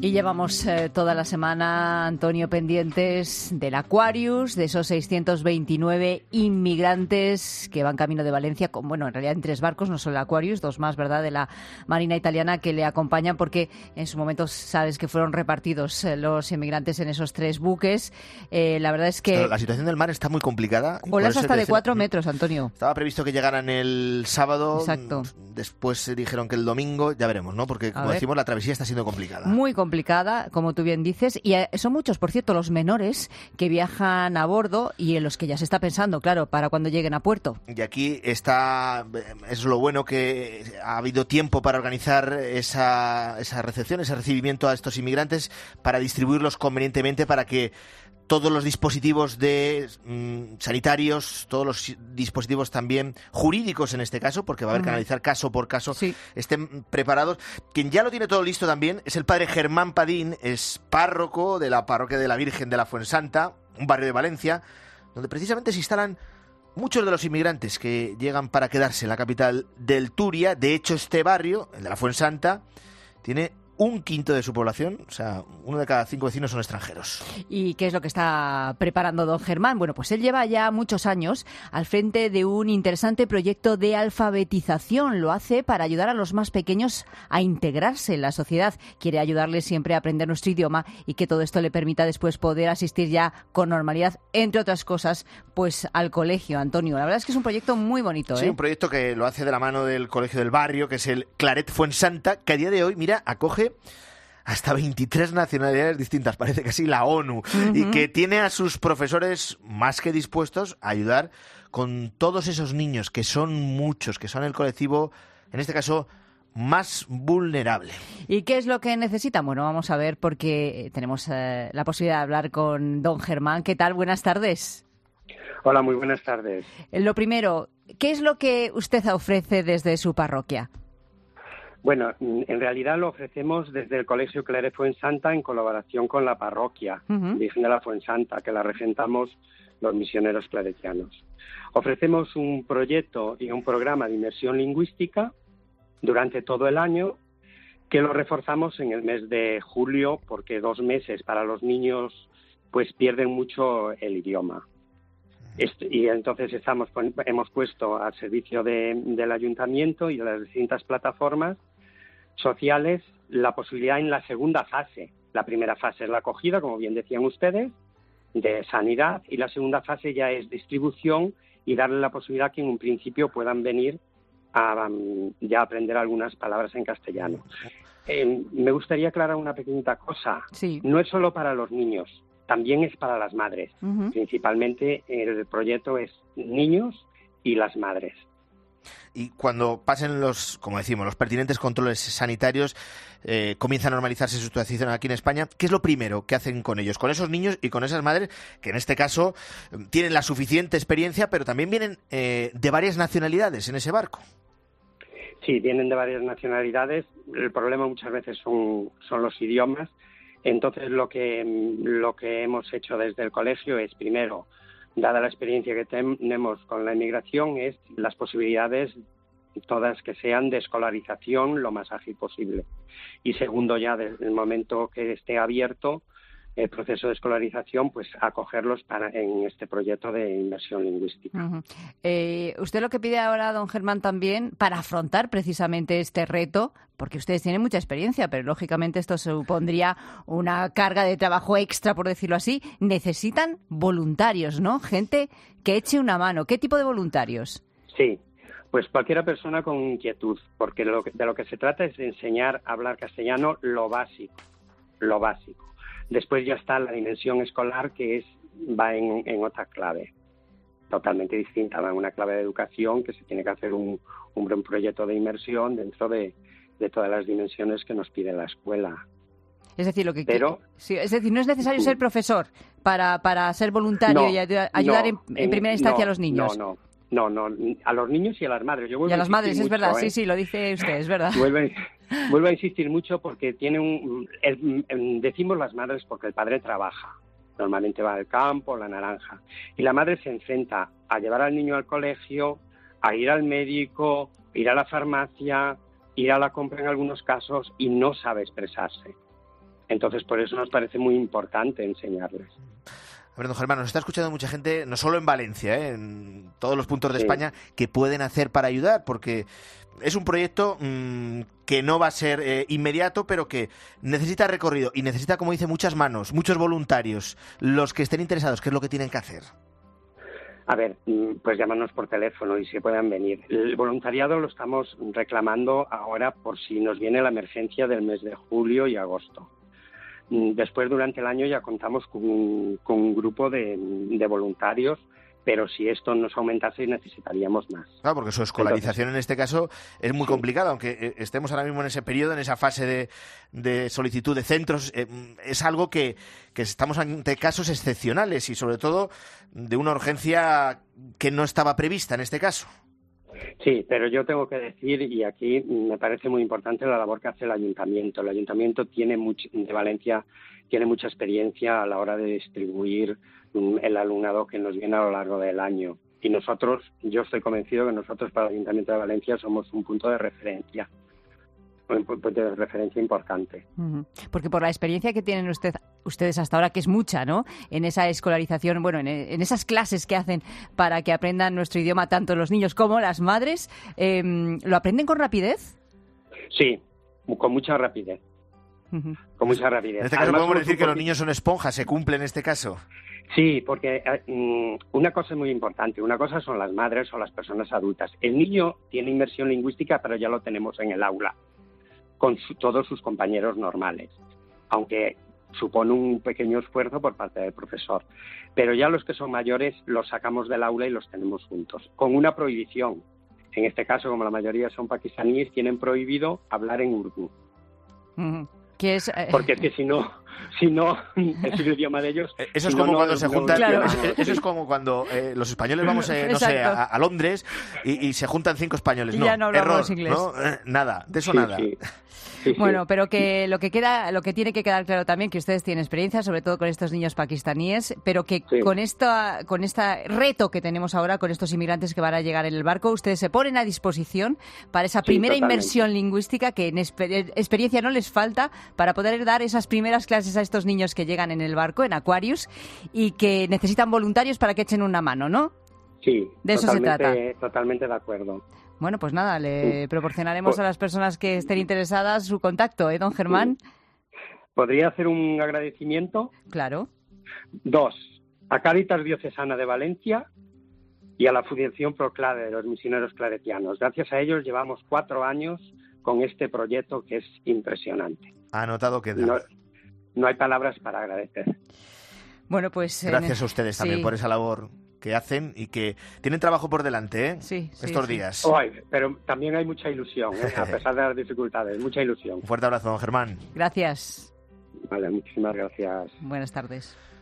Y llevamos toda la semana, Antonio, pendientes del Aquarius, de esos 629 inmigrantes que van camino de Valencia, en realidad en 3 barcos, no solo el Aquarius, 2 más, ¿verdad?, de la Marina Italiana que le acompañan, porque en su momento sabes que fueron repartidos los inmigrantes en esos 3 buques. La verdad es que... La situación del mar está muy complicada. Olas hasta de 4 metros, Antonio. Estaba previsto que llegaran el sábado. Exacto. Después dijeron que el domingo, ya veremos, ¿no? Porque, como decimos, la travesía está siendo complicada. Muy complicada, como tú bien dices, y son muchos, por cierto, los menores que viajan a bordo y en los que ya se está pensando, claro, para cuando lleguen a puerto. Y aquí es lo bueno, que ha habido tiempo para organizar esa recepción, ese recibimiento a estos inmigrantes, para distribuirlos convenientemente, para que todos los dispositivos sanitarios, todos los dispositivos también jurídicos en este caso, porque va a haber que analizar caso por caso, estén preparados. Quien ya lo tiene todo listo también es el padre Germán Padín, es párroco de la parroquia de la Virgen de la Fuensanta, un barrio de Valencia, donde precisamente se instalan muchos de los inmigrantes que llegan para quedarse en la capital del Turia. De hecho, este barrio, el de la Fuensanta, tiene 1/5 de su población, o sea, 1 de cada 5 vecinos son extranjeros. ¿Y qué es lo que está preparando don Germán? Bueno, pues él lleva ya muchos años al frente de un interesante proyecto de alfabetización. Lo hace para ayudar a los más pequeños a integrarse en la sociedad. Quiere ayudarles siempre a aprender nuestro idioma y que todo esto le permita después poder asistir ya con normalidad, entre otras cosas, pues al colegio, Antonio. La verdad es que es un proyecto muy bonito, ¿eh? Sí, un proyecto que lo hace de la mano del colegio del barrio, que es el Claret Fuensanta, que a día de hoy, mira, acoge hasta 23 nacionalidades distintas, parece casi la ONU, y que tiene a sus profesores más que dispuestos a ayudar con todos esos niños, que son muchos, que son el colectivo, en este caso, más vulnerable. ¿Y qué es lo que necesitan? Bueno, vamos a ver, porque tenemos la posibilidad de hablar con don Germán. ¿Qué tal? Buenas tardes. Hola, muy buenas tardes. Lo primero, ¿qué es lo que usted ofrece desde su parroquia? Bueno, en realidad lo ofrecemos desde el Colegio Claret Fuensanta en colaboración con la parroquia Virgen de la Fuensanta, que la regentamos los misioneros claretianos. Ofrecemos un proyecto y un programa de inmersión lingüística durante todo el año, que lo reforzamos en el mes de julio, porque 2 meses para los niños pues pierden mucho el idioma. Y entonces hemos puesto al servicio del ayuntamiento y de las distintas plataformas sociales la posibilidad en la segunda fase. La primera fase es la acogida, como bien decían ustedes, de sanidad, y la segunda fase ya es distribución y darle la posibilidad que en un principio puedan venir a ya aprender algunas palabras en castellano. Me gustaría aclarar una pequeñita cosa. Sí. No es solo para los niños, también es para las madres. Principalmente el proyecto es niños y las madres. Y cuando pasen los pertinentes controles sanitarios, comienza a normalizarse su situación aquí en España, ¿qué es lo primero que hacen con ellos, con esos niños y con esas madres, que en este caso tienen la suficiente experiencia, pero también vienen de varias nacionalidades en ese barco? Sí, vienen de varias nacionalidades. El problema muchas veces son los idiomas. Entonces, lo que hemos hecho desde el colegio es, primero, dada la experiencia que tenemos con la inmigración, es las posibilidades todas que sean de escolarización lo más ágil posible. Y segundo, ya desde el momento que esté abierto el proceso de escolarización, pues acogerlos en este proyecto de inmersión lingüística. Usted lo que pide ahora, don Germán, también para afrontar precisamente este reto, porque ustedes tienen mucha experiencia, pero lógicamente esto supondría una carga de trabajo extra, por decirlo así. Necesitan voluntarios, ¿no? Gente que eche una mano. ¿Qué tipo de voluntarios? Sí, pues cualquiera persona con inquietud, porque de lo que se trata es de enseñar a hablar castellano lo básico. Después ya está la dimensión escolar, que va en otra clave, totalmente distinta, va en una clave de educación, que se tiene que hacer un proyecto de inmersión dentro de todas las dimensiones que nos pide la escuela. Es decir, no es necesario ser profesor para ser voluntario y ayudar en primera instancia a los niños. No, a los niños y a las madres. Y a las madres, es verdad, sí, lo dice usted, es verdad. Vuelvo a insistir mucho porque decimos las madres porque el padre trabaja. Normalmente va al campo, la naranja. Y la madre se enfrenta a llevar al niño al colegio, a ir al médico, ir a la farmacia, ir a la compra en algunos casos, y no sabe expresarse. Entonces, por eso nos parece muy importante enseñarles. A ver, don Germán, nos está escuchando mucha gente, no solo en Valencia, en todos los puntos de España, que pueden hacer para ayudar, porque es un proyecto que no va a ser inmediato, pero que necesita recorrido y necesita, como dice, muchas manos, muchos voluntarios. Los que estén interesados, ¿qué es lo que tienen que hacer? A ver, pues llamarnos por teléfono y si puedan venir. El voluntariado lo estamos reclamando ahora por si nos viene la emergencia del mes de julio y agosto. Después, durante el año, ya contamos con un grupo de voluntarios, pero si esto nos aumentase necesitaríamos más. Claro, porque su escolarización en este caso es muy complicada, aunque estemos ahora mismo en ese periodo, en esa fase de solicitud de centros, es algo que estamos ante casos excepcionales y sobre todo de una urgencia que no estaba prevista en este caso. Sí, pero yo tengo que decir, y aquí me parece muy importante la labor que hace el Ayuntamiento. El Ayuntamiento de Valencia tiene mucha experiencia a la hora de distribuir el alumnado que nos viene a lo largo del año. Y nosotros, yo estoy convencido que nosotros para el Ayuntamiento de Valencia somos un punto de referencia. Un punto de referencia importante. Porque por la experiencia que tienen ustedes hasta ahora, que es mucha, ¿no? En esa escolarización, bueno, en esas clases que hacen para que aprendan nuestro idioma tanto los niños como las madres, ¿lo aprenden con rapidez? Sí, con mucha rapidez. Con mucha rapidez. En este caso podemos decir que los niños son esponjas, se cumple en este caso. Sí, porque una cosa es muy importante. Una cosa son las madres o las personas adultas. El niño tiene inmersión lingüística, pero ya lo tenemos en el aula, con todos sus compañeros normales, aunque supone un pequeño esfuerzo por parte del profesor. Pero ya los que son mayores los sacamos del aula y los tenemos juntos, con una prohibición. En este caso, como la mayoría son pakistaníes, tienen prohibido hablar en urdu. ¿Qué es? Porque es que si no es el idioma de ellos. Eso es como cuando se juntan. Claro. Eso es como cuando los españoles vamos, no sé, a Londres y se juntan 5 españoles. Y no, ya no hablamos error, inglés. ¿no? Nada, de eso nada. Sí. Bueno, pero que lo que tiene que quedar claro también, que ustedes tienen experiencia, sobre todo con estos niños pakistaníes, pero que con este reto que tenemos ahora, con estos inmigrantes que van a llegar en el barco, ustedes se ponen a disposición para esa primera inmersión lingüística que en experiencia no les falta para poder dar esas primeras clases a estos niños que llegan en el barco, en Aquarius, y que necesitan voluntarios para que echen una mano, ¿no? Sí, de eso se trata. Totalmente de acuerdo. Bueno, pues nada, le proporcionaremos a las personas que estén interesadas su contacto, ¿eh, don Germán? ¿Podría hacer un agradecimiento? Claro. 2, a Cáritas Diocesana de Valencia y a la Fundación Proclade de los Misioneros Claretianos. Gracias a ellos llevamos 4 años con este proyecto que es impresionante. Anotado queda. No hay palabras para agradecer. Bueno, pues... Gracias a ustedes también por esa labor que hacen y que tienen trabajo por delante, estos días. Pero también hay mucha ilusión, a pesar de las dificultades, mucha ilusión. Un fuerte abrazo, don Germán. Gracias. Vale, muchísimas gracias. Buenas tardes.